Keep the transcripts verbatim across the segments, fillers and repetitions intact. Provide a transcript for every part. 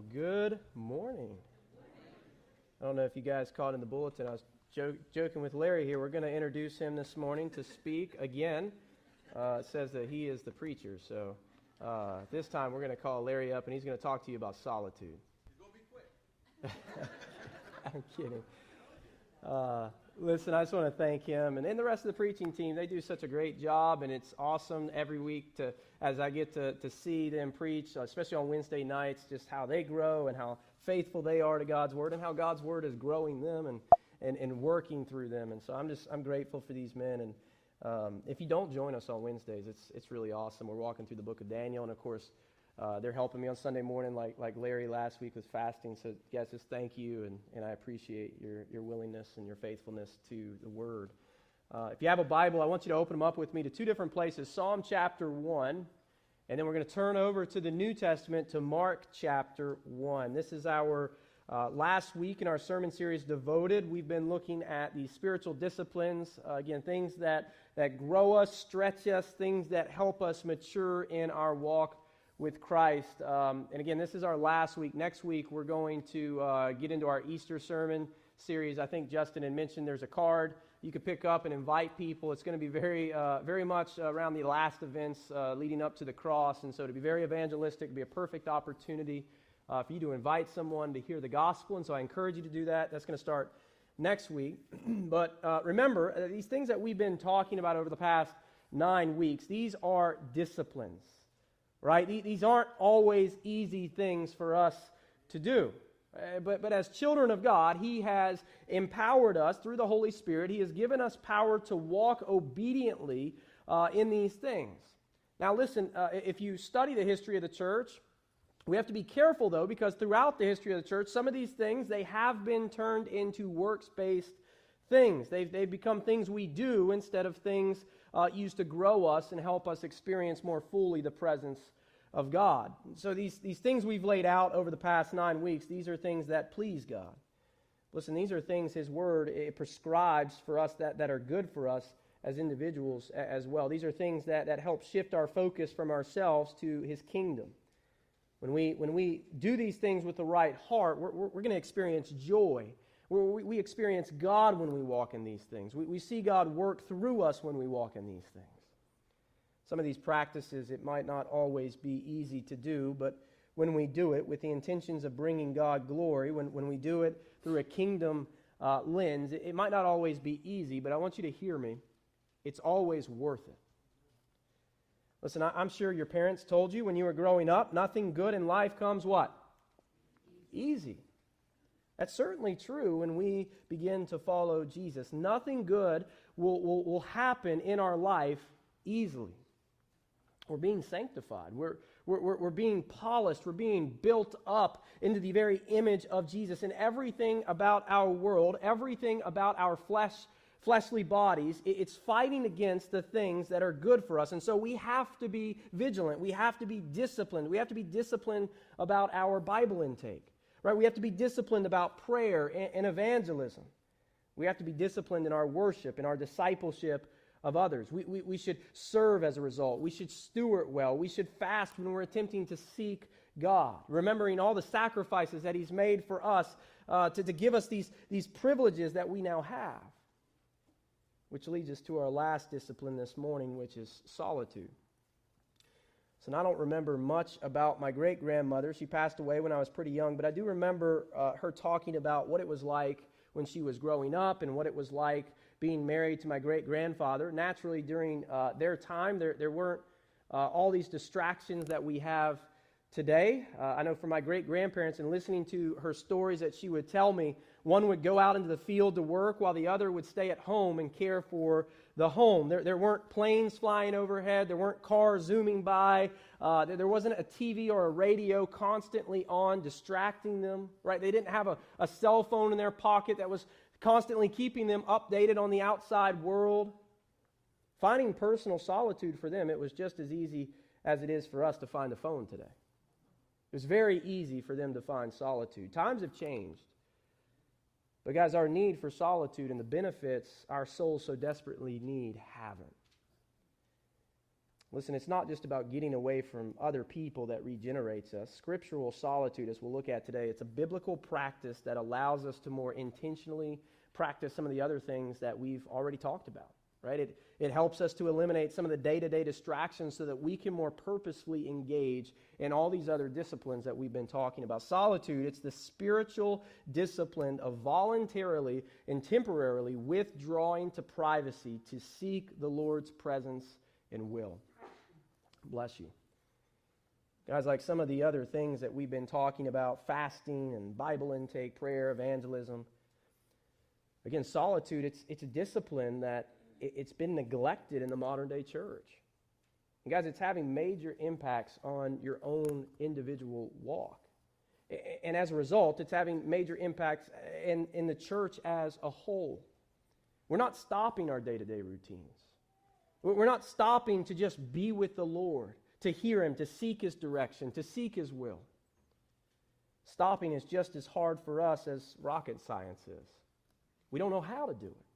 Well, good morning. I don't know if you guys caught in the bulletin. I was jo- joking with Larry here. We're going to introduce him this morning to speak again. Uh, it says that he is the preacher. So uh, this time we're going to call Larry up, and he's going to talk to you about solitude. He's going to be quick. I'm kidding. Uh, listen, I just want to thank him and, and the rest of the preaching team. They do such a great job, and it's awesome every week to as I get to, to see them preach, especially on Wednesday nights, just how they grow and how faithful they are to God's Word and how God's Word is growing them and, and, and working through them. And so I'm just I'm grateful for these men. And um, if you don't join us on Wednesdays, it's it's really awesome. We're walking through the book of Daniel, and of course, Uh, they're helping me on Sunday morning like like Larry last week with fasting. So guys, just thank you, and, and I appreciate your, your willingness and your faithfulness to the Word. Uh, if you have a Bible, I want you to open them up with me to two different places, Psalm chapter one, and then we're going to turn over to the New Testament to Mark chapter one. This is our uh, last week in our sermon series, Devoted. We've been looking at the spiritual disciplines, uh, again, things that, that grow us, stretch us, things that help us mature in our walk with Christ. Um, and again, this is our last week. Next week, we're going to uh, get into our Easter sermon series. I think Justin had mentioned there's a card you could pick up and invite people. It's going to be very, uh, very much around the last events uh, leading up to the cross. And so to be very evangelistic, to be a perfect opportunity uh, for you to invite someone to hear the gospel. And so I encourage you to do that. That's going to start next week. But uh, remember, uh, these things that we've been talking about over the past nine weeks, these are disciplines. Right? These aren't always easy things for us to do. Uh, but, but as children of God, He has empowered us through the Holy Spirit. He has given us power to walk obediently uh, in these things. Now listen, uh, if you study the history of the church, we have to be careful though, because throughout the history of the church, some of these things, they have been turned into works-based things. They've, they've become things we do instead of things uh, used to grow us and help us experience more fully the presence of God. So these, these things we've laid out over the past nine weeks, these are things that please God. Listen, these are things His Word it prescribes for us that, that are good for us as individuals as well. These are things that, that help shift our focus from ourselves to His kingdom. When we, when we do these things with the right heart, we're, we're, we're going to experience joy. We, we experience God when we walk in these things. We, we see God work through us when we walk in these things. Some of these practices, it might not always be easy to do, but when we do it with the intentions of bringing God glory, when, when we do it through a kingdom uh, lens, it, it might not always be easy, but I want you to hear me. It's always worth it. Listen, I, I'm sure your parents told you when you were growing up, nothing good in life comes what? Easy. That's certainly true when we begin to follow Jesus. Nothing good will, will, will happen in our life easily. We're being sanctified. We're, we're, we're being polished. We're being built up into the very image of Jesus. And everything about our world, everything about our flesh, fleshly bodies, it's fighting against the things that are good for us. And so we have to be vigilant. We have to be disciplined. We have to be disciplined about our Bible intake. Right? We have to be disciplined about prayer and, and evangelism. We have to be disciplined in our worship, in our discipleship of others. We, we, we should serve as a result. We should steward well. We should fast when we're attempting to seek God, remembering all the sacrifices that He's made for us uh, to, to give us these, these privileges that we now have. Which leads us to our last discipline this morning, which is solitude. So I don't remember much about my great-grandmother. She passed away when I was pretty young, but I do remember uh, her talking about what it was like when she was growing up and what it was like being married to my great-grandfather. Naturally, during uh, their time, there, there weren't uh, all these distractions that we have today. Uh, I know from my great-grandparents and listening to her stories that she would tell me, one would go out into the field to work while the other would stay at home and care for the home. There, there weren't planes flying overhead. There weren't cars zooming by. Uh, there, there wasn't a T V or a radio constantly on distracting them. Right? They didn't have a, a cell phone in their pocket that was constantly keeping them updated on the outside world. Finding personal solitude for them, it was just as easy as it is for us to find a phone today. It was very easy for them to find solitude. Times have changed. But guys, our need for solitude and the benefits our souls so desperately need haven't. Listen, it's not just about getting away from other people that regenerates us. Scriptural solitude, as we'll look at today, it's a biblical practice that allows us to more intentionally practice some of the other things that we've already talked about, right? It, it helps us to eliminate some of the day-to-day distractions so that we can more purposefully engage in all these other disciplines that we've been talking about. Solitude, it's the spiritual discipline of voluntarily and temporarily withdrawing to privacy to seek the Lord's presence and will. Bless you. Guys, like some of the other things that we've been talking about, fasting and Bible intake, prayer, evangelism. Again, solitude, it's, it's a discipline that it, it's been neglected in the modern day church. And guys, it's having major impacts on your own individual walk. And as a result, it's having major impacts in, in the church as a whole. We're not stopping our day-to-day routines. We're not stopping to just be with the Lord, to hear Him, to seek His direction, to seek His will. Stopping is just as hard for us as rocket science is. We don't know how to do it.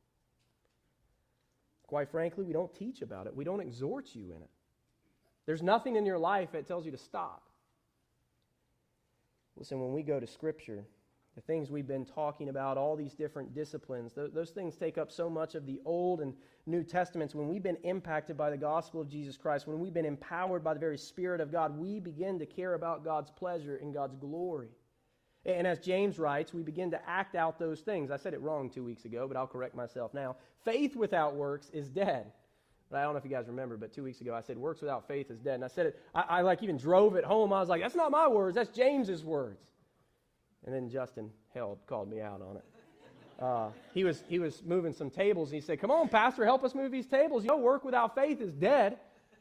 Quite frankly, we don't teach about it. We don't exhort you in it. There's nothing in your life that tells you to stop. Listen, when we go to Scripture, the things we've been talking about, all these different disciplines, th- those things take up so much of the Old and New Testaments. When we've been impacted by the gospel of Jesus Christ, when we've been empowered by the very Spirit of God, we begin to care about God's pleasure and God's glory. And as James writes, we begin to act out those things. I said it wrong two weeks ago, but I'll correct myself now. Faith without works is dead. But I don't know if you guys remember, but two weeks ago I said works without faith is dead. And I said it, I, I like even drove it home. I was like, that's not my words, that's James's words. And then Justin Held called me out on it. Uh, he was he was moving some tables, and he said, come on, Pastor, help us move these tables. You know, work without faith is dead.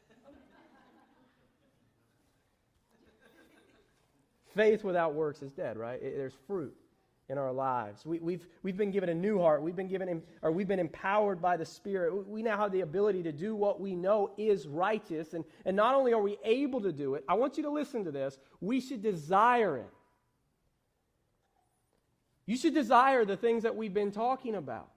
Faith without works is dead, right? It, there's fruit in our lives. We, we've we've been given a new heart. We've been given, or we've been empowered by the Spirit. We now have the ability to do what we know is righteous. And, and not only are we able to do it, I want you to listen to this, we should desire it. You should desire the things that we've been talking about.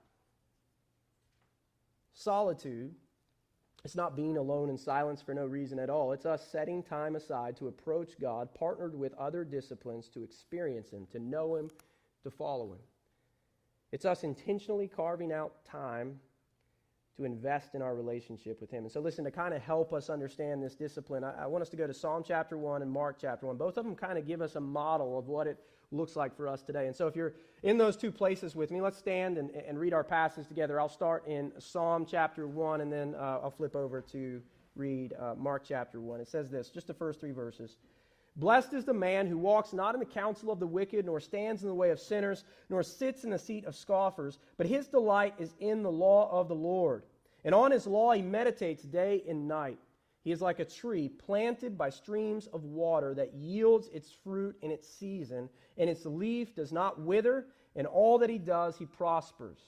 Solitude, it's not being alone in silence for no reason at all. It's us setting time aside to approach God, partnered with other disciplines to experience Him, to know Him, to follow Him. It's us intentionally carving out time to invest in our relationship with Him. And so listen, to kind of help us understand this discipline, I, I want us to go to Psalm chapter one and Mark chapter one. Both of them kind of give us a model of what it looks like for us today. And so if you're in those two places with me, let's stand and, and read our passage together. I'll start in Psalm chapter one, and then uh, I'll flip over to read uh, Mark chapter one. It says this, just the first three verses. Blessed is the man who walks not in the counsel of the wicked, nor stands in the way of sinners, nor sits in the seat of scoffers, but his delight is in the law of the Lord. And on his law he meditates day and night. He is like a tree planted by streams of water that yields its fruit in its season, and its leaf does not wither, and all that he does, he prospers.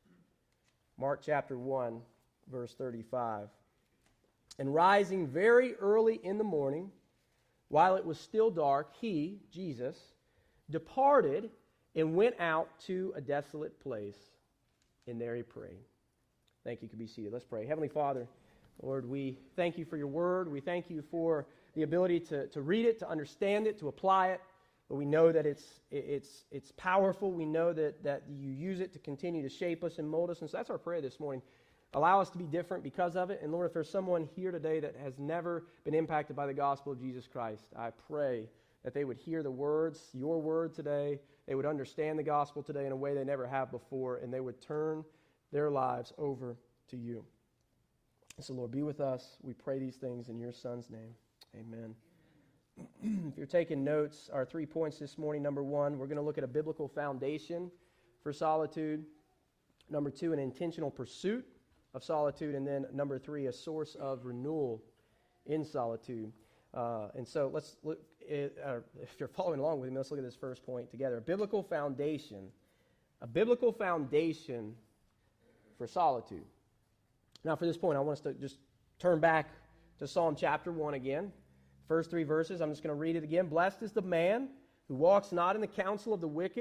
Mark chapter one, verse thirty-five. And rising very early in the morning, while it was still dark, he, Jesus, departed and went out to a desolate place, and there he prayed. Thank you. You can be seated. Let's pray. Heavenly Father, Lord, we thank you for your word. We thank you for the ability to, to read it, to understand it, to apply it. But we know that it's it's it's powerful. We know that, that you use it to continue to shape us and mold us. And so that's our prayer this morning. Allow us to be different because of it. And Lord, if there's someone here today that has never been impacted by the gospel of Jesus Christ, I pray that they would hear the words, your word today. They would understand the gospel today in a way they never have before, and they would turn their lives over to you. So, Lord, be with us. We pray these things in your Son's name. Amen. If you're taking notes, our three points this morning, number one, we're going to look at a biblical foundation for solitude. Number two, an intentional pursuit of solitude. And then number three, a source of renewal in solitude. Uh, and so let's look, at, uh, if you're following along with me, let's look at this first point together. A biblical foundation, a biblical foundation for solitude. Now, for this point, I want us to just turn back to Psalm chapter one again. First three verses, I'm just going to read it again. Blessed is the man who walks not in the counsel of the wicked,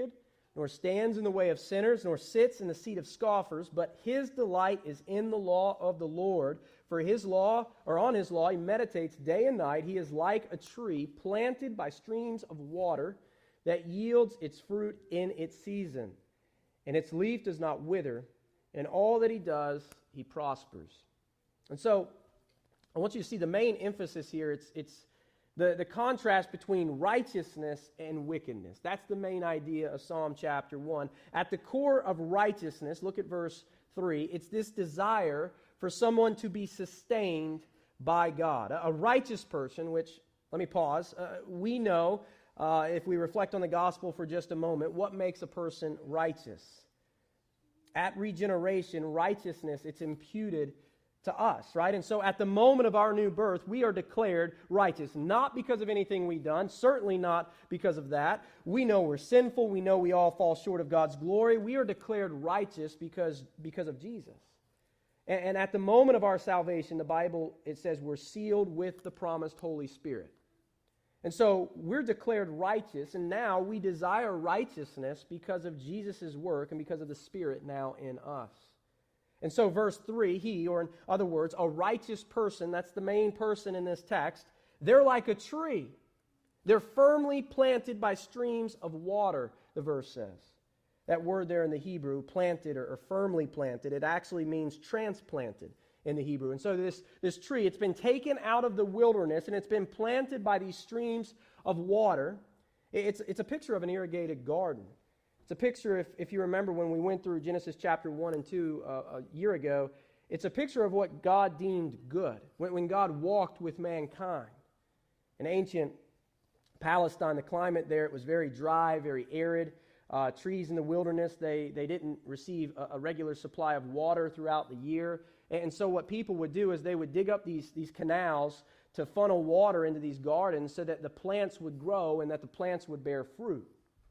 nor stands in the way of sinners, nor sits in the seat of scoffers, but his delight is in the law of the Lord. For his law, or on his law, he meditates day and night. He is like a tree planted by streams of water that yields its fruit in its season, and its leaf does not wither, and all that he does, he prospers. And so, I want you to see the main emphasis here. It's, it's the, the contrast between righteousness and wickedness. That's the main idea of Psalm chapter one. At the core of righteousness, look at verse three, it's this desire for someone to be sustained by God. A, a righteous person, which, let me pause, uh, we know, uh, if we reflect on the gospel for just a moment, what makes a person righteous. At regeneration, righteousness, it's imputed to us, right? And so at the moment of our new birth, we are declared righteous, not because of anything we've done, certainly not because of that. We know we're sinful. We know we all fall short of God's glory. We are declared righteous because, because of Jesus. And, and at the moment of our salvation, the Bible, it says we're sealed with the promised Holy Spirit. And so we're declared righteous, and now we desire righteousness because of Jesus' work and because of the Spirit now in us. And so verse three, he, or in other words, a righteous person, that's the main person in this text, they're like a tree. They're firmly planted by streams of water, the verse says. That word there in the Hebrew, planted or, or firmly planted, it actually means transplanted in the Hebrew. And so this, this tree, it's been taken out of the wilderness and it's been planted by these streams of water. It's, it's a picture of an irrigated garden. It's a picture, if, if you remember when we went through Genesis chapter one and two uh, a year ago, it's a picture of what God deemed good, when, when God walked with mankind. In ancient Palestine, the climate there, it was very dry, very arid. Uh, trees in the wilderness, they, they didn't receive a, a regular supply of water throughout the year. And so what people would do is they would dig up these, these canals to funnel water into these gardens so that the plants would grow and that the plants would bear fruit.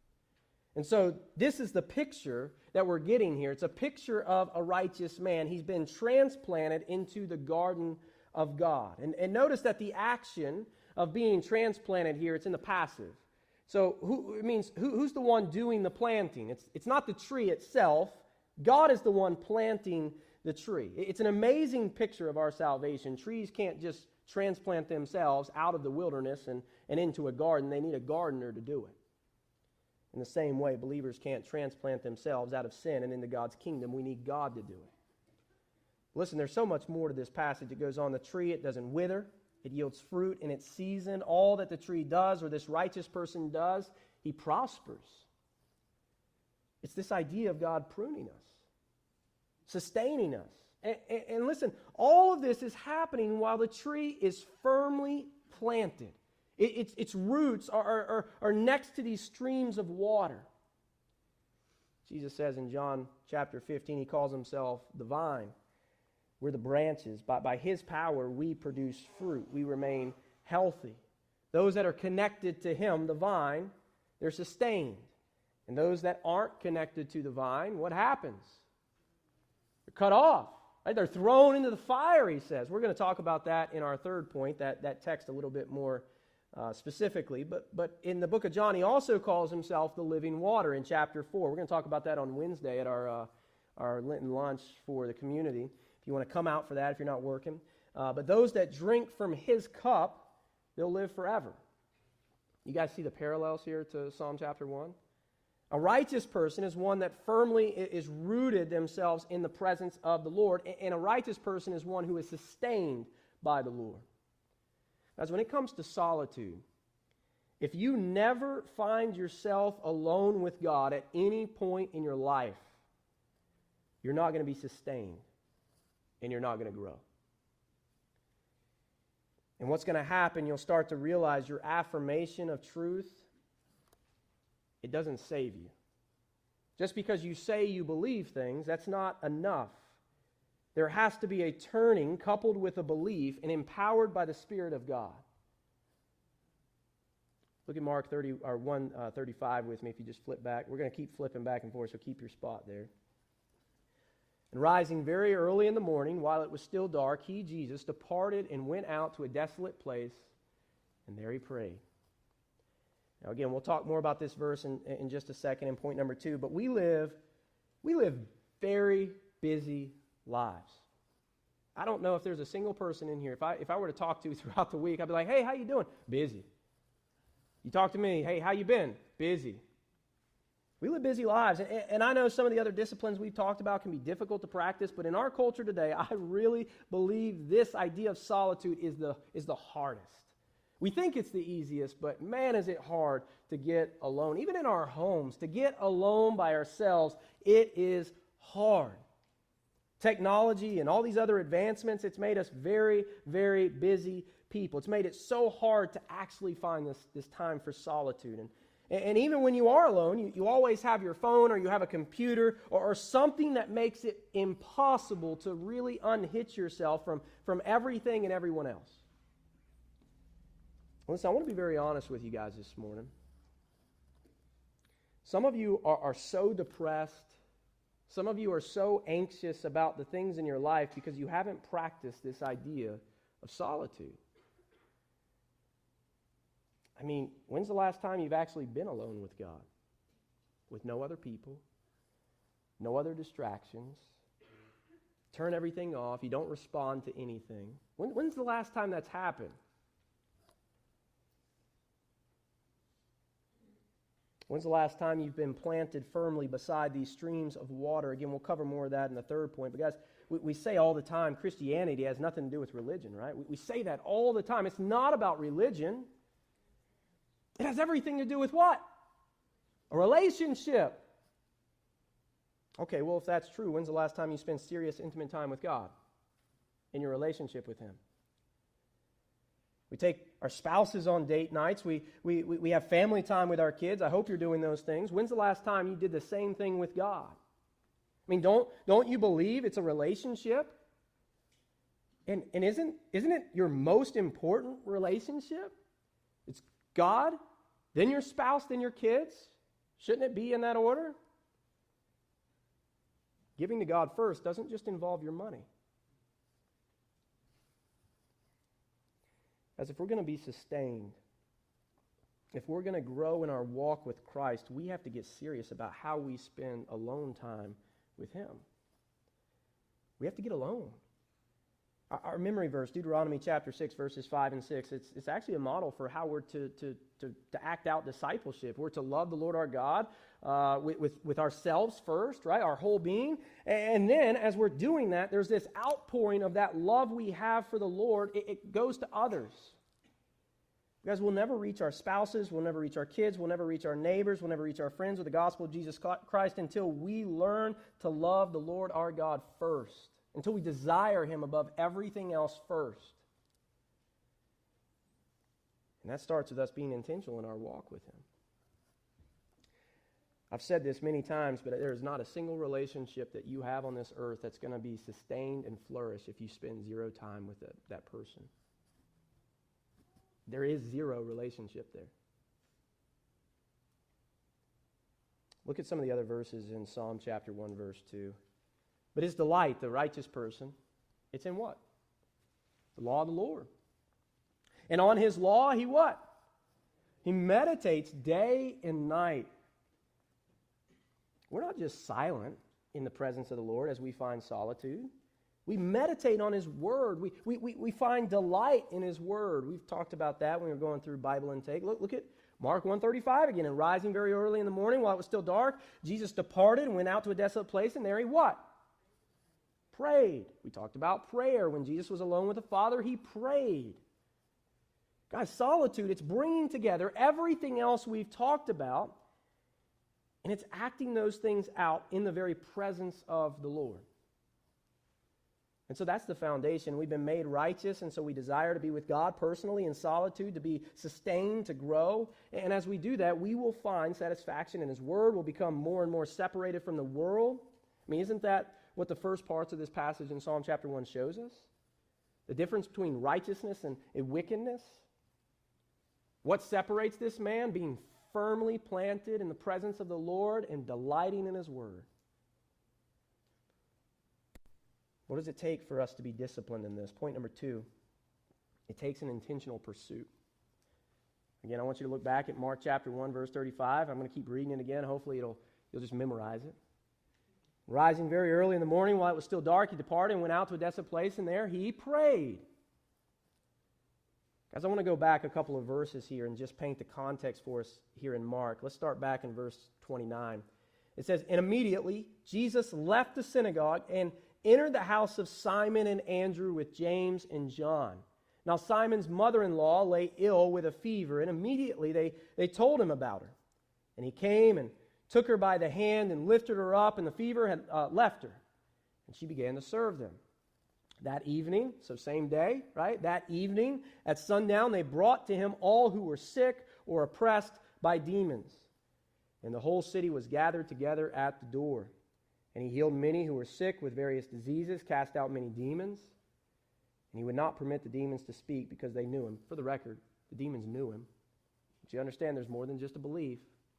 And so this is the picture that we're getting here. It's a picture of a righteous man. He's been transplanted into the garden of God. And, and notice that the action of being transplanted here, it's in the passive. So who, it means who, who's the one doing the planting? It's, it's not the tree itself. God is the one planting the tree. It's an amazing picture of our salvation. Trees can't just transplant themselves out of the wilderness and, and into a garden. They need a gardener to do it. In the same way, believers can't transplant themselves out of sin and into God's kingdom. We need God to do it. Listen, there's so much more to this passage. It goes on, the tree, it doesn't wither. It yields fruit in its season. All that the tree does, or this righteous person does, he prospers. It's this idea of God pruning us, sustaining us. And, and, and listen, all of this is happening while the tree is firmly planted. It, its, its roots are, are, are next to these streams of water. Jesus says in John chapter fifteen, he calls himself the vine. We're the branches. By, by his power, we produce fruit. We remain healthy. Those that are connected to him, the vine, they're sustained. And those that aren't connected to the vine, what happens? They're cut off. Right? They're thrown into the fire, he says. We're going to talk about that in our third point, that, that text a little bit more uh, specifically. But, but in the book of John, he also calls himself the living water in chapter four. We're going to talk about that on Wednesday at our, uh, our Lenten lunch for the community. If you want to come out for that, if you're not working. Uh, but those that drink from his cup, they'll live forever. You guys see the parallels here to Psalm chapter one? A righteous person is one that firmly is rooted themselves in the presence of the Lord. And a righteous person is one who is sustained by the Lord. Guys, when it comes to solitude, if you never find yourself alone with God at any point in your life, you're not going to be sustained. And you're not going to grow. And what's going to happen, you'll start to realize your affirmation of truth, it doesn't save you. Just because you say you believe things, that's not enough. There has to be a turning coupled with a belief and empowered by the Spirit of God. Look at Mark thirty or one thirty-five with me if you just flip back. We're going to keep flipping back and forth, so keep your spot there. And rising very early in the morning, while it was still dark, he, Jesus, departed and went out to a desolate place, and there he prayed. Now, again, we'll talk more about this verse in, in just a second in point number two, but we live, we live very busy lives. I don't know if there's a single person in here, if I, if I were to talk to throughout the week, I'd be like, hey, how you doing? Busy. You talk to me, hey, how you been? Busy. We live busy lives, and, and I know some of the other disciplines we've talked about can be difficult to practice, but in our culture today, I really believe this idea of solitude is the, is the hardest. We think it's the easiest, but man, is it hard to get alone. Even in our homes, to get alone by ourselves, it is hard. Technology and all these other advancements, it's made us very, very busy people. It's made it so hard to actually find this, this time for solitude. And, and even when you are alone, you, you always have your phone or you have a computer or, or something that makes it impossible to really unhitch yourself from, from everything and everyone else. Listen, I want to be very honest with you guys this morning. Some of you are, are so depressed. Some of you are so anxious about the things in your life because you haven't practiced this idea of solitude. I mean, when's the last time you've actually been alone with God? With no other people, no other distractions. Turn everything off. You don't respond to anything. When, when's the last time that's happened? When's the last time you've been planted firmly beside these streams of water? Again, we'll cover more of that in the third point. But guys, we, we say all the time, Christianity has nothing to do with religion, right? We, we say that all the time. It's not about religion. It has everything to do with what? A relationship. Okay, well, if that's true, when's the last time you spent serious, intimate time with God in your relationship with Him? We take our spouses on date nights. We, we, we, we have family time with our kids. I hope you're doing those things. When's the last time you did the same thing with God? I mean, don't, don't you believe it's a relationship? And, and isn't, isn't it your most important relationship? It's God, then your spouse, then your kids. Shouldn't it be in that order? Giving to God first doesn't just involve your money. As if we're going to be sustained, if we're going to grow in our walk with Christ, we have to get serious about how we spend alone time with Him. We have to get alone. Our, our memory verse, Deuteronomy chapter six, verses five and six, it's, it's actually a model for how we're to, to, to, to act out discipleship. We're to love the Lord our God uh, with, with, with ourselves first, right, our whole being. And then as we're doing that, there's this outpouring of that love we have for the Lord. It, it goes to others. Guys, we'll never reach our spouses, we'll never reach our kids, we'll never reach our neighbors, we'll never reach our friends with the gospel of Jesus Christ until we learn to love the Lord our God first, until we desire Him above everything else first. And that starts with us being intentional in our walk with Him. I've said this many times, but there is not a single relationship that you have on this earth that's going to be sustained and flourish if you spend zero time with that, that person. There is zero relationship there. Look at some of the other verses in Psalm chapter one, verse two. But his delight, the righteous person, it's in what? The law of the Lord. And on His law, he what? He meditates day and night. We're not just silent in the presence of the Lord as we find solitude. We meditate on His Word. We, we, we, we find delight in His Word. We've talked about that when we were going through Bible intake. Look, look at Mark one thirty-five again. And rising very early in the morning while it was still dark, Jesus departed and went out to a desolate place, and there He what? Prayed. We talked about prayer. When Jesus was alone with the Father, He prayed. Guys, solitude, it's bringing together everything else we've talked about, and it's acting those things out in the very presence of the Lord. And so that's the foundation. We've been made righteous, and so we desire to be with God personally in solitude, to be sustained, to grow. And as we do that, we will find satisfaction in His Word. We'll become more and more separated from the world. I mean, isn't that what the first parts of this passage in Psalm chapter one shows us? The difference between righteousness and, and wickedness. What separates this man? Being firmly planted in the presence of the Lord and delighting in His Word. What does it take for us to be disciplined in this? Point number two, it takes an intentional pursuit. Again, I want you to look back at Mark chapter one, verse thirty-five. I'm going to keep reading it again. Hopefully it'll you'll just memorize it. Rising very early in the morning while it was still dark, he departed and went out to a desolate place, and there he prayed. Guys, I want to go back a couple of verses here and just paint the context for us here in Mark. Let's start back in verse twenty-nine. It says, "And immediately Jesus left the synagogue and entered the house of Simon and Andrew with James and John. Now Simon's mother-in-law lay ill with a fever, and immediately they, they told him about her. And he came and took her by the hand and lifted her up, and the fever had uh, left her. And she began to serve them. That evening," so same day, right? "That evening at sundown they brought to him all who were sick or oppressed by demons. And the whole city was gathered together at the door. And he healed many who were sick with various diseases, cast out many demons. And he would not permit the demons to speak because they knew him." For the record, the demons knew him. But you understand there's more than just a belief.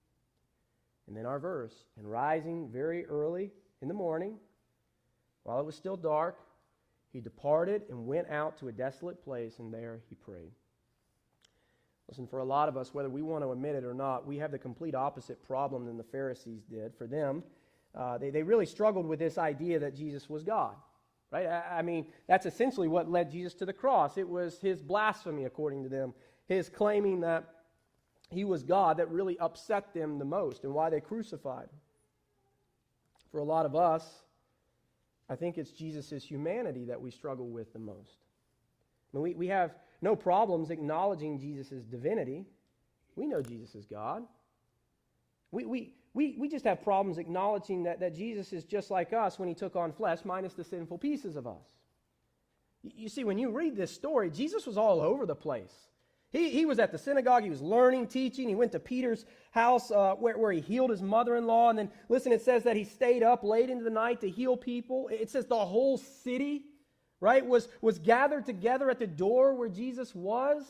And then our verse, "And rising very early in the morning, while it was still dark, he departed and went out to a desolate place, and there he prayed." Listen, for a lot of us, whether we want to admit it or not, we have the complete opposite problem than the Pharisees did. For them, uh, they, they really struggled with this idea that Jesus was God. Right? I, I mean, that's essentially what led Jesus to the cross. It was his blasphemy, according to them, his claiming that he was God, that really upset them the most and why they crucified him. For a lot of us, I think it's Jesus' humanity that we struggle with the most. I mean, we, we have no problems acknowledging Jesus' divinity. We know Jesus is God. We, we, we, we just have problems acknowledging that, that Jesus is just like us when he took on flesh, minus the sinful pieces of us. You, you see, when you read this story, Jesus was all over the place. He, he was at the synagogue, he was learning, teaching. He went to Peter's house uh, where, where he healed his mother-in-law. And then, listen, it says that he stayed up late into the night to heal people. It says the whole city, right, was, was gathered together at the door where Jesus was.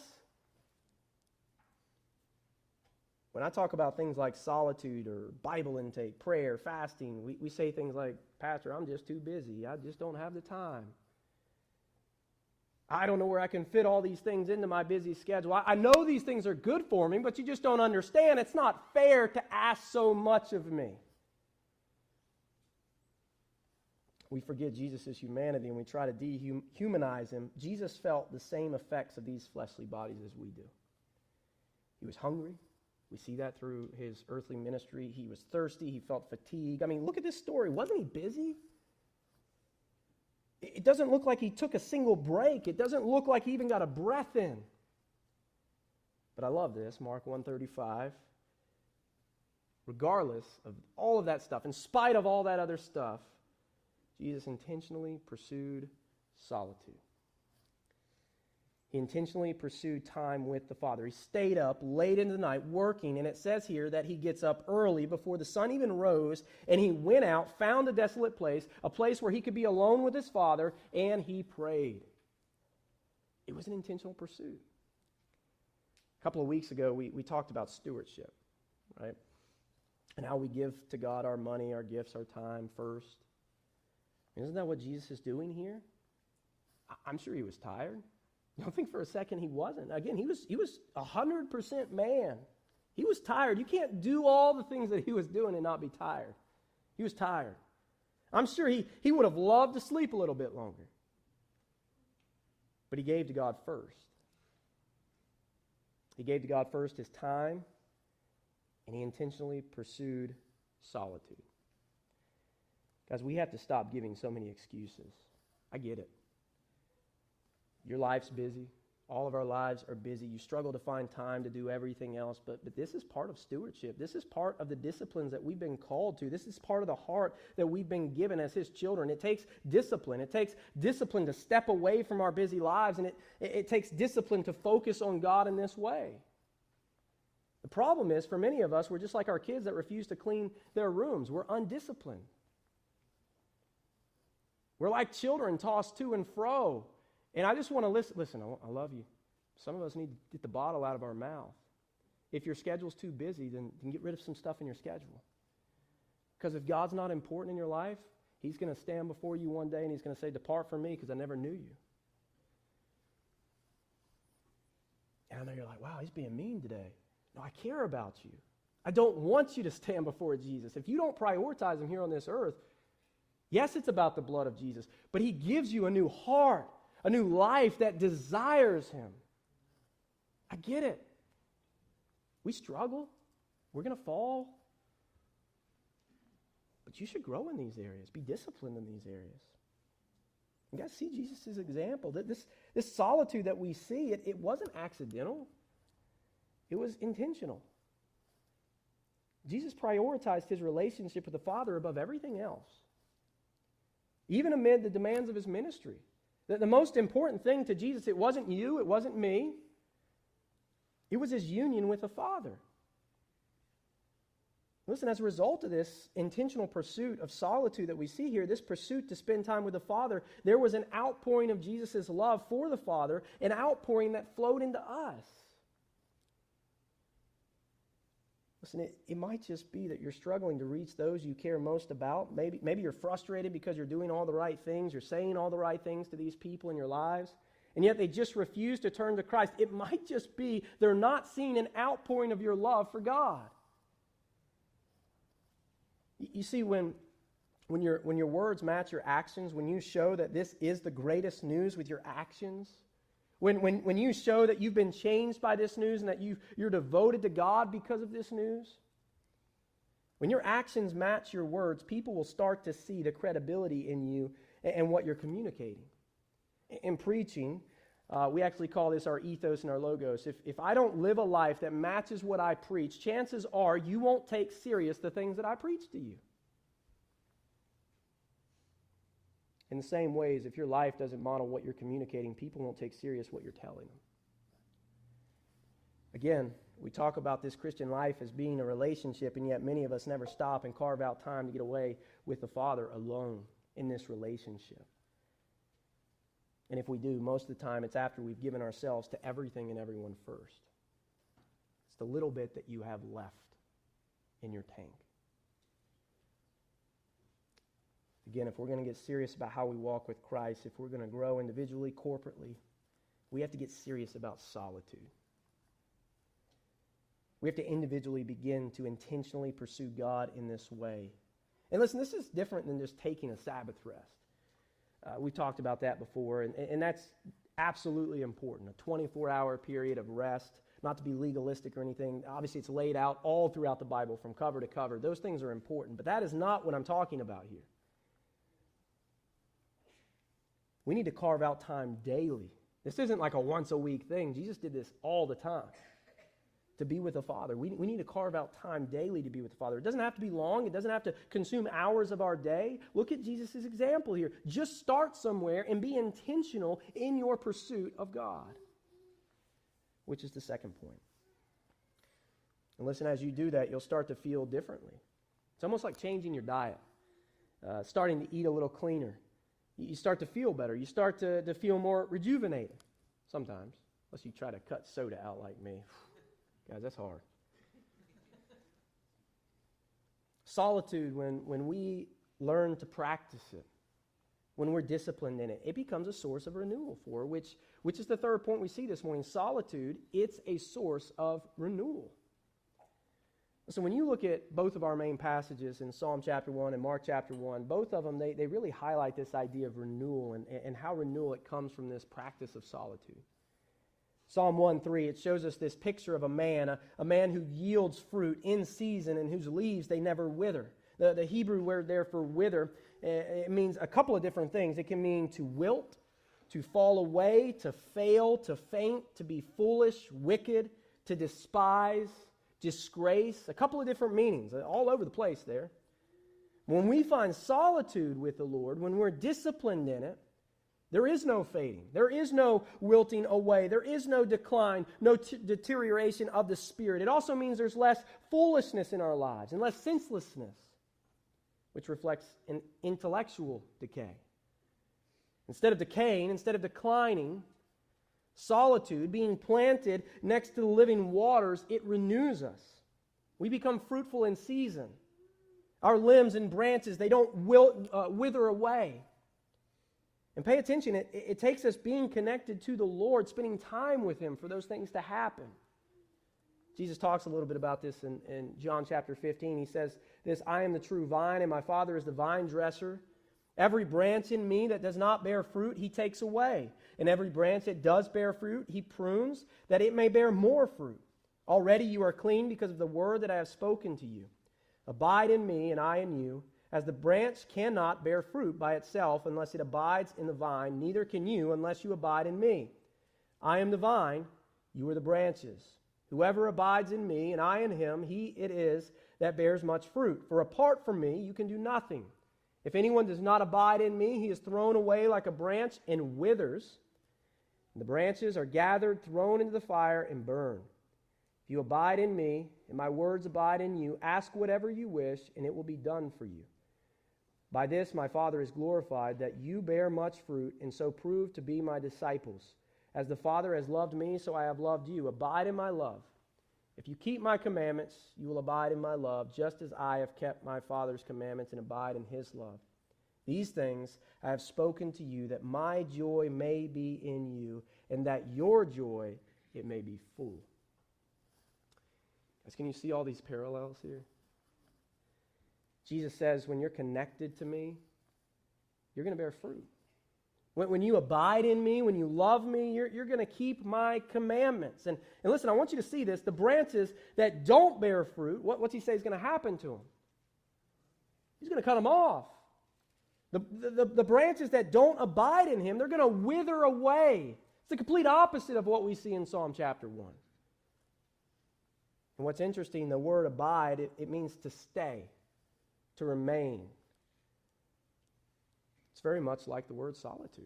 When I talk about things like solitude or Bible intake, prayer, fasting, we, we say things like, "Pastor, I'm just too busy. I just don't have the time. I don't know where I can fit all these things into my busy schedule. I, I know these things are good for me, but you just don't understand. It's not fair to ask so much of me." We forget Jesus' humanity and we try to dehumanize him. Jesus felt the same effects of these fleshly bodies as we do. He was hungry. We see that through his earthly ministry. He was thirsty. He felt fatigue. I mean, look at this story. Wasn't he busy? It doesn't look like he took a single break. It doesn't look like he even got a breath in. But I love this, Mark one thirty-five. Regardless of all of that stuff, in spite of all that other stuff, Jesus intentionally pursued solitude. He intentionally pursued time with the Father. He stayed up late into the night working, and it says here that he gets up early before the sun even rose, and he went out, found a desolate place, a place where he could be alone with his Father, and he prayed. It was an intentional pursuit. A couple of weeks ago, we, we talked about stewardship, right? And how we give to God our money, our gifts, our time first. Isn't that what Jesus is doing here? I'm sure he was tired. Don't think for a second he wasn't. Again, he was he was one hundred percent man. He was tired. You can't do all the things that he was doing and not be tired. He was tired. I'm sure he, he would have loved to sleep a little bit longer. But he gave to God first. He gave to God first his time, and he intentionally pursued solitude. Guys, we have to stop giving so many excuses. I get it. Your life's busy. All of our lives are busy. You struggle to find time to do everything else, but, but this is part of stewardship. This is part of the disciplines that we've been called to. This is part of the heart that we've been given as his children. It takes discipline. It takes discipline to step away from our busy lives, and it, it, it takes discipline to focus on God in this way. The problem is, for many of us, we're just like our kids that refuse to clean their rooms. We're undisciplined. We're like children tossed to and fro. And I just want to listen. Listen, I love you. Some of us need to get the bottle out of our mouth. If your schedule's too busy, then, then get rid of some stuff in your schedule. Because if God's not important in your life, he's going to stand before you one day and he's going to say, "Depart from me because I never knew you." And I know you're like, wow, he's being mean today. No, I care about you. I don't want you to stand before Jesus. If you don't prioritize him here on this earth, yes, it's about the blood of Jesus, but he gives you a new heart, a new life that desires him. I get it. We struggle. We're going to fall. But you should grow in these areas. Be disciplined in these areas. You guys see Jesus' example. That this, this solitude that we see, it, it wasn't accidental. It was intentional. Jesus prioritized his relationship with the Father above everything else, even amid the demands of his ministry. The, the most important thing to Jesus, it wasn't you, it wasn't me. It was his union with the Father. Listen, as a result of this intentional pursuit of solitude that we see here, this pursuit to spend time with the Father, there was an outpouring of Jesus' love for the Father, an outpouring that flowed into us. Listen, it, it might just be that you're struggling to reach those you care most about. Maybe, maybe you're frustrated because you're doing all the right things, you're saying all the right things to these people in your lives, and yet they just refuse to turn to Christ. It might just be they're not seeing an outpouring of your love for God. You see, when, when, your, when your words match your actions, when you show that this is the greatest news with your actions, when, when, when you show that you've been changed by this news and that you, you're devoted to God because of this news, when your actions match your words, people will start to see the credibility in you and, and what you're communicating. In preaching, uh, we actually call this our ethos and our logos. If, if I don't live a life that matches what I preach, chances are you won't take serious the things that I preach to you. In the same ways, if your life doesn't model what you're communicating, people won't take serious what you're telling them. Again, we talk about this Christian life as being a relationship, and yet many of us never stop and carve out time to get away with the Father alone in this relationship. And if we do, most of the time it's after we've given ourselves to everything and everyone first. It's the little bit that you have left in your tank. Again, if we're going to get serious about how we walk with Christ, if we're going to grow individually, corporately, we have to get serious about solitude. We have to individually begin to intentionally pursue God in this way. And listen, this is different than just taking a Sabbath rest. Uh, we talked about that before, and, and that's absolutely important. A twenty-four hour period of rest, not to be legalistic or anything. Obviously, it's laid out all throughout the Bible from cover to cover. Those things are important, but that is not what I'm talking about here. We need to carve out time daily. This isn't like a once-a-week thing. Jesus did this all the time to be with the Father. We, we need to carve out time daily to be with the Father. It doesn't have to be long. It doesn't have to consume hours of our day. Look at Jesus' example here. Just start somewhere and be intentional in your pursuit of God, which is the second point. And listen, as you do that, you'll start to feel differently. It's almost like changing your diet, uh, starting to eat a little cleaner. You start to feel better. You start to, to feel more rejuvenated sometimes, unless you try to cut soda out like me. Guys, that's hard. Solitude, when, when we learn to practice it, when we're disciplined in it, it becomes a source of renewal for, which, which is the third point we see this morning. Solitude, it's a source of renewal. So when you look at both of our main passages in Psalm chapter one and Mark chapter one, both of them, they, they really highlight this idea of renewal and, and how renewal it comes from this practice of solitude. Psalm one three, it shows us this picture of a man, a, a man who yields fruit in season and whose leaves they never wither. The, the Hebrew word there for wither, uh, it means a couple of different things. It can mean to wilt, to fall away, to fail, to faint, to be foolish, wicked, to despise, disgrace, a couple of different meanings, all over the place there. When we find solitude with the Lord, when we're disciplined in it, there is no fading. There is no wilting away. There is no decline, no t- deterioration of the spirit. It also means there's less foolishness in our lives and less senselessness, which reflects an intellectual decay. Instead of decaying, instead of declining, solitude, being planted next to the living waters, it renews us. We become fruitful in season. Our limbs and branches, they don't wilt, uh, wither away. And pay attention, it, it takes us being connected to the Lord, spending time with Him for those things to happen. Jesus talks a little bit about this in, in John chapter fifteen. He says this, I am the true vine, and my Father is the vine dresser. Every branch in me that does not bear fruit, He takes away. And every branch that does bear fruit, He prunes, that it may bear more fruit. Already you are clean because of the word that I have spoken to you. Abide in me, and I in you. As the branch cannot bear fruit by itself unless it abides in the vine, neither can you unless you abide in me. I am the vine, you are the branches. Whoever abides in me, and I in him, he it is that bears much fruit. For apart from me, you can do nothing. If anyone does not abide in me, he is thrown away like a branch and withers. And the branches are gathered, thrown into the fire, and burned. If you abide in me, and my words abide in you, ask whatever you wish, and it will be done for you. By this my Father is glorified, that you bear much fruit, and so prove to be my disciples. As the Father has loved me, so I have loved you. Abide in my love. If you keep my commandments, you will abide in my love, just as I have kept my Father's commandments and abide in his love. These things I have spoken to you, that my joy may be in you, and that your joy, it may be full. Guys, can you see all these parallels here? Jesus says, when you're connected to me, you're going to bear fruit. When, when you abide in me, when you love me, you're, you're going to keep my commandments. And, and listen, I want you to see this. The branches that don't bear fruit, what, what's he say is going to happen to them? He's going to cut them off. The, the, the branches that don't abide in him, they're going to wither away. It's the complete opposite of what we see in Psalm chapter one. And what's interesting, the word abide, it, it means to stay, to remain. It's very much like the word solitude.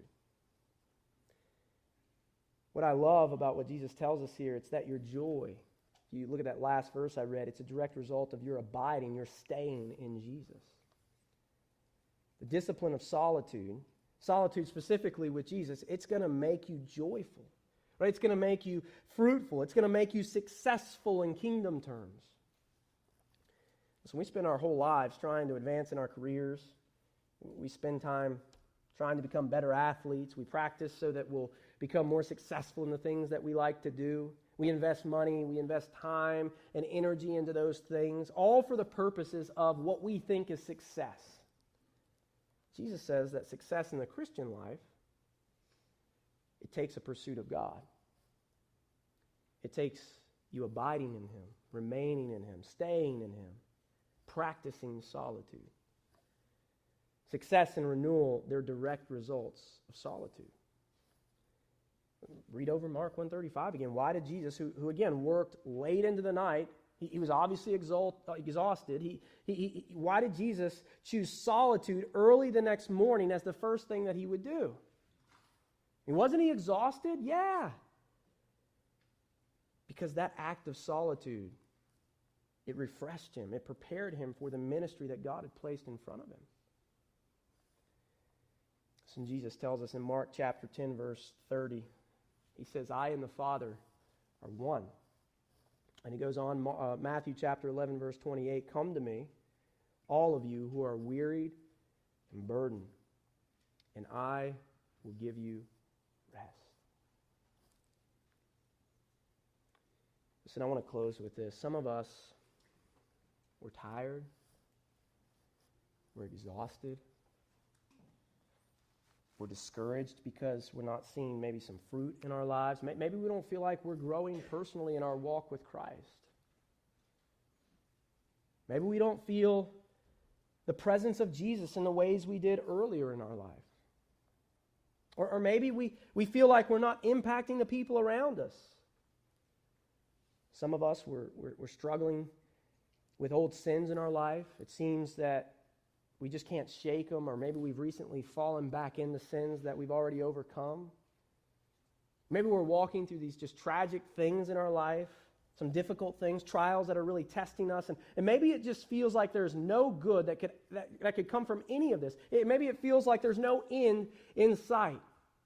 What I love about what Jesus tells us here, it's that your joy, you look at that last verse I read, it's a direct result of your abiding, your staying in Jesus. The discipline of solitude, solitude specifically with Jesus, it's going to make you joyful. Right? It's going to make you fruitful. It's going to make you successful in kingdom terms. So we spend our whole lives trying to advance in our careers. We spend time trying to become better athletes. We practice so that we'll become more successful in the things that we like to do. We invest money, we invest time and energy into those things, all for the purposes of what we think is success. Jesus says that success in the Christian life, it takes a pursuit of God. It takes you abiding in him, remaining in him, staying in him, practicing solitude. Success and renewal, they're direct results of solitude. Read over Mark one thirty-five again. Why did Jesus, who, who again worked late into the night, he, he was obviously exalt, uh, exhausted, he, he, he, why did Jesus choose solitude early the next morning as the first thing that he would do? And wasn't he exhausted? Yeah. Because that act of solitude, it refreshed him. It prepared him for the ministry that God had placed in front of him. So Jesus tells us in Mark chapter ten, verse thirty, he says, I and the Father are one. And he goes on, uh, Matthew chapter eleven, verse twenty-eight, come to me, all of you who are wearied and burdened, and I will give you rest. Listen, I want to close with this. Some of us, we're tired. We're exhausted. We're discouraged because we're not seeing maybe some fruit in our lives. Maybe we don't feel like we're growing personally in our walk with Christ. Maybe we don't feel the presence of Jesus in the ways we did earlier in our life. Or, or maybe we, we feel like we're not impacting the people around us. Some of us, we're, we're, we're struggling with old sins in our life. It seems that we just can't shake them, or maybe we've recently fallen back into sins that we've already overcome. Maybe we're walking through these just tragic things in our life, some difficult things, trials that are really testing us, and, and maybe it just feels like there's no good that could, that, that could come from any of this. It, maybe it feels like there's no end in sight.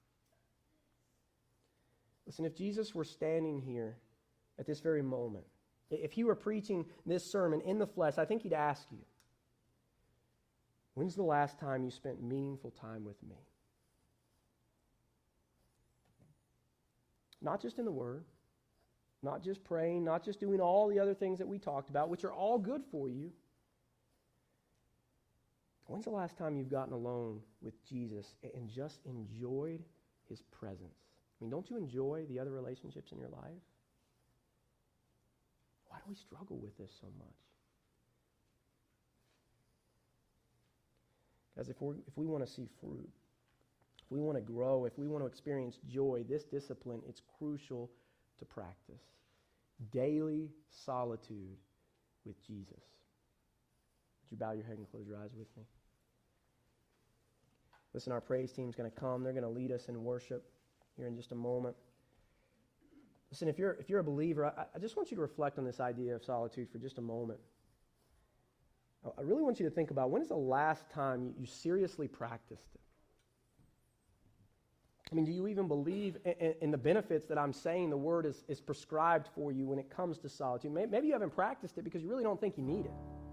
Listen, if Jesus were standing here at this very moment, if he were preaching this sermon in the flesh, I think he'd ask you, when's the last time you spent meaningful time with me? not just in the Word, not just praying, not just doing all the other things that we talked about, which are all good for you. When's the last time you've gotten alone with Jesus and just enjoyed His presence? I mean, don't you enjoy the other relationships in your life? Why do we struggle with this so much? Because if, we're, if we want to see fruit, if we want to grow, if we want to experience joy, this discipline, it's crucial to practice. Daily solitude with Jesus. Would you bow your head and close your eyes with me? Listen, our praise team's going to come. They're going to lead us in worship here in just a moment. Listen, if you're if you're a believer, I, I just want you to reflect on this idea of solitude for just a moment. I really want you to think about, when is the last time you, you seriously practiced it? I mean, do you even believe in, in, in the benefits that I'm saying the Word is, is prescribed for you when it comes to solitude? Maybe, maybe you haven't practiced it because you really don't think you need it.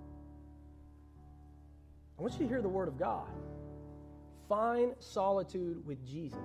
I want you to hear the Word of God. Find solitude with Jesus.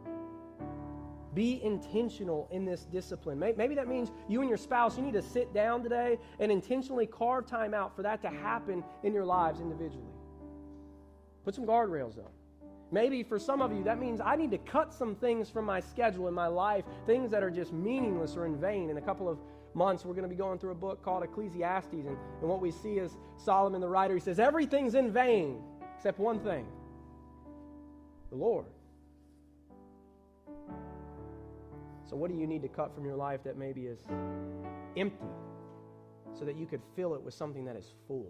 Be intentional in this discipline. Maybe that means you and your spouse, you need to sit down today and intentionally carve time out for that to happen in your lives individually. Put some guardrails up. Maybe for some of you, that means I need to cut some things from my schedule in my life, things that are just meaningless or in vain. In a couple of months, we're going to be going through a book called Ecclesiastes, and, and what we see is Solomon the writer, he says, everything's in vain except one thing, the Lord. So what do you need to cut from your life that maybe is empty so that you could fill it with something that is full?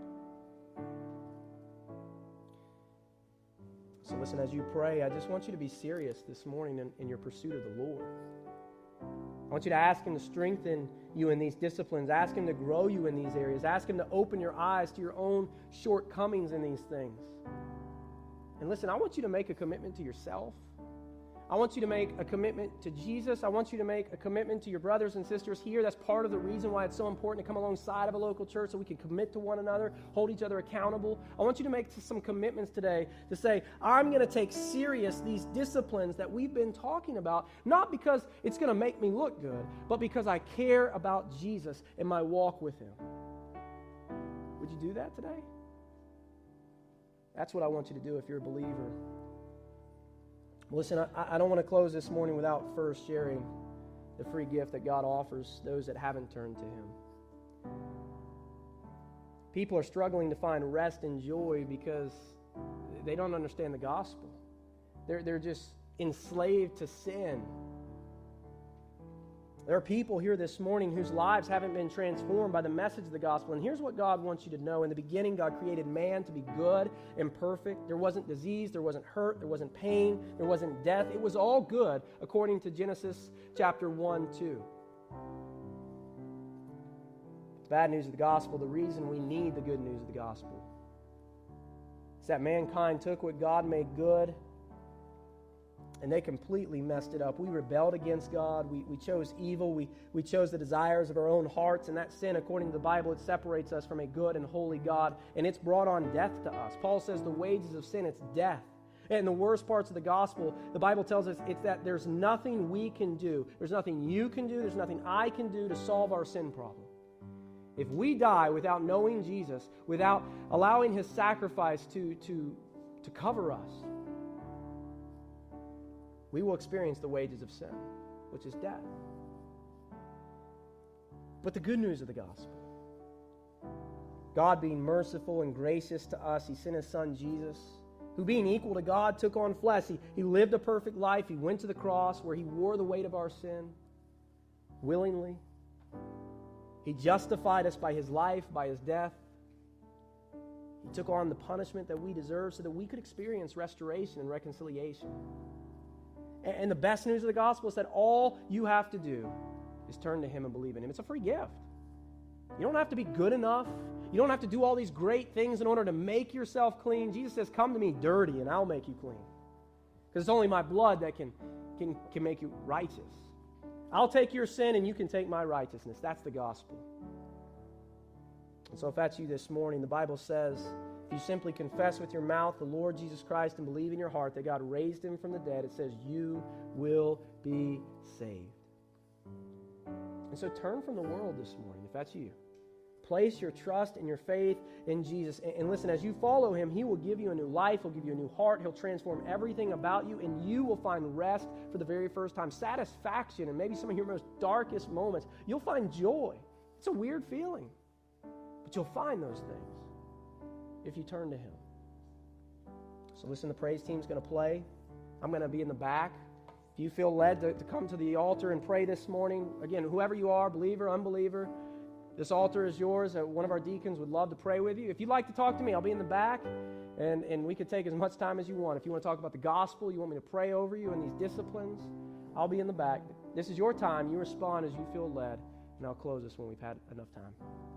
So listen, as you pray, I just want you to be serious this morning in, in your pursuit of the Lord. I want you to ask Him to strengthen you in these disciplines. Ask Him to grow you in these areas. Ask Him to open your eyes to your own shortcomings in these things. And listen, I want you to make a commitment to yourself. I want you to make a commitment to Jesus. I want you to make a commitment to your brothers and sisters here. That's part of the reason why it's so important to come alongside of a local church so we can commit to one another, hold each other accountable. I want you to make some commitments today to say, I'm going to take serious these disciplines that we've been talking about, not because it's going to make me look good, but because I care about Jesus and my walk with Him. Would you do that today? That's what I want you to do if you're a believer. Listen, I, I don't want to close this morning without first sharing the free gift that God offers those that haven't turned to Him. People are struggling to find rest and joy because they don't understand the gospel. They're, they're just enslaved to sin. There are people here this morning whose lives haven't been transformed by the message of the gospel. And here's what God wants you to know. In the beginning, God created man to be good and perfect. There wasn't disease, there wasn't hurt, there wasn't pain, there wasn't death. It was all good according to Genesis chapter one, two. The bad news of the gospel, the reason we need the good news of the gospel, is that mankind took what God made good and they completely messed it up. We rebelled against God. We, we chose evil. We, we chose the desires of our own hearts. And that sin, according to the Bible, it separates us from a good and holy God. And it's brought on death to us. Paul says the wages of sin, it's death. And the worst parts of the gospel, the Bible tells us it's that there's nothing we can do. There's nothing you can do. There's nothing I can do to solve our sin problem. If we die without knowing Jesus, without allowing His sacrifice to, to, to cover us, we will experience the wages of sin, which is death. But the good news of the gospel, God being merciful and gracious to us, He sent His Son Jesus, who being equal to God took on flesh. He, he lived a perfect life. He went to the cross where He wore the weight of our sin willingly. He justified us by His life, by His death. He took on the punishment that we deserve so that we could experience restoration and reconciliation. And the best news of the gospel is that all you have to do is turn to Him and believe in Him. It's a free gift. You don't have to be good enough. You don't have to do all these great things in order to make yourself clean. Jesus says, come to me dirty and I'll make you clean. Because it's only my blood that can, can, can make you righteous. I'll take your sin and you can take my righteousness. That's the gospel. And so if that's you this morning, the Bible says, if you simply confess with your mouth the Lord Jesus Christ and believe in your heart that God raised Him from the dead, it says you will be saved. And so turn from the world this morning, if that's you. Place your trust and your faith in Jesus. And, and listen, as you follow him, he will give you a new life. He'll give you a new heart. He'll transform everything about you, and you will find rest for the very first time, satisfaction, and maybe some of your most darkest moments. You'll find joy. It's a weird feeling, but you'll find those things if you turn to him. So listen, the praise team's going to play. I'm going to be in the back. If you feel led to, to come to the altar and pray this morning, again, whoever you are, believer, unbeliever, this altar is yours. Uh, one of our deacons would love to pray with you. If you'd like to talk to me, I'll be in the back, and, and we could take as much time as you want. If you want to talk about the gospel, you want me to pray over you in these disciplines, I'll be in the back. This is your time. You respond as you feel led, and I'll close this when we've had enough time.